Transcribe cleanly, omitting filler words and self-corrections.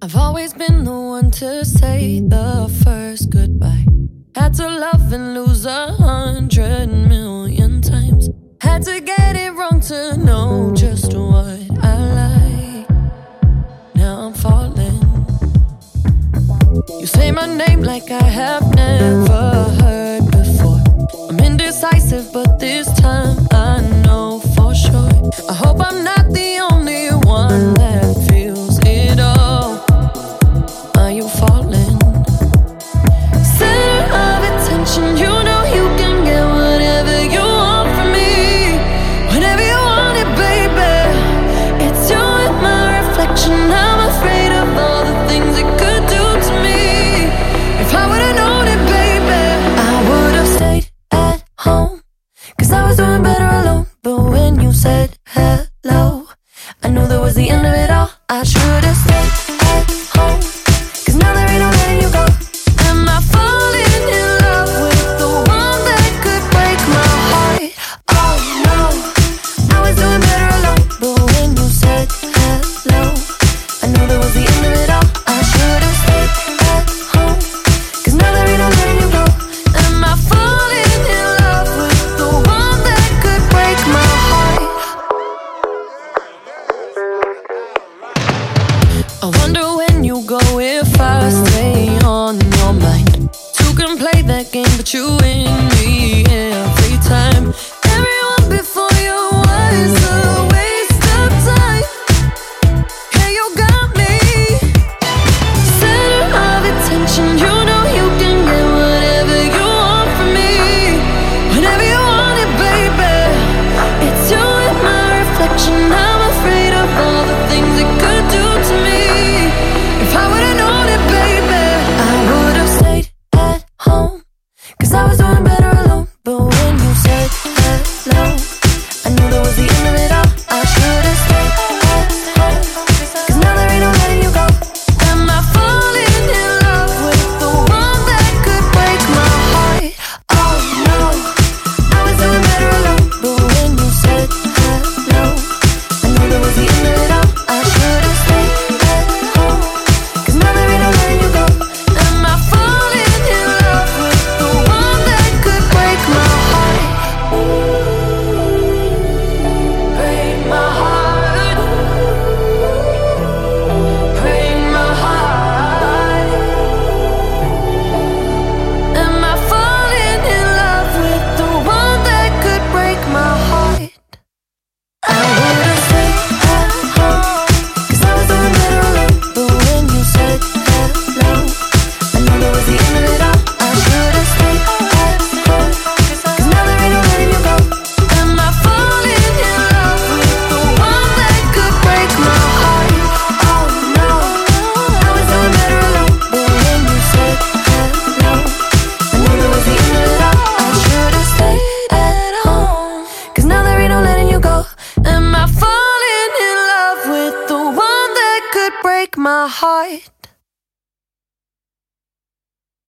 I've always been the one to say the first goodbye. Had to love and lose 100,000,000 times. Had to get it wrong to know just what I like. Now I'm falling. You say my name like I have never heard before. I'm indecisive, but this time I know for sure. I hope I'm not the only one that feels it all. Are you falling? Center of attention, you know you can get whatever you want from me. Whenever you want it, baby. It's you and my reflection. I'm afraid of all the things it could do to me. If I would've known it, baby, I would've stayed at home, 'cause I was doing better alone. But when you said hello, I knew that was the end of it all. I should've stayed at home, 'cause now there ain't no letting you go. Am I falling in love with the one that could break my heart? Oh no, I was doing better alone. But when you said hello, I knew that was the end of it all. I should've stayed at home, 'cause now there ain't no letting you go. Am I falling in love with the one that could break my heart? I wonder when you go if I stay on your mind. Two can play that game, but you win me every time. Everyone before you was a waste of time. Yeah, you got me. Center of attention, you know you can get whatever you want from me. Whenever you want it, baby. It's you and my reflection. I'm afraid of all the things it could do to me. If I would've known it, baby, I would've stayed at home, 'cause I was doing better alone. But when you said hello, I knew that was the end of it all. I should've stayed at home, 'cause now there ain't no letting you go. Am I falling in love with the one that could break my heart? Oh no, I was doing better alone. But when you said hello, I knew that was the end of it all. I should've stayed at home, 'cause now there ain't no letting you go. Am I falling in love with the one that could break my heart? Break my heart. Break my heart. Am I falling in love with the one that could break my heart? I would've stayed at home, 'cause I was doing better alone. But when you said hello, I knew that was the end of it all. I should've stayed at home, 'cause now there ain't no letting you go. Am I falling in love with the one that could break my heart? Oh no, I was doing better alone. But when you said hello, I knew that was the end of it all. I should've stayed at home, 'cause now there ain't no letting you go. Am I falling in love with the one that could break my heart?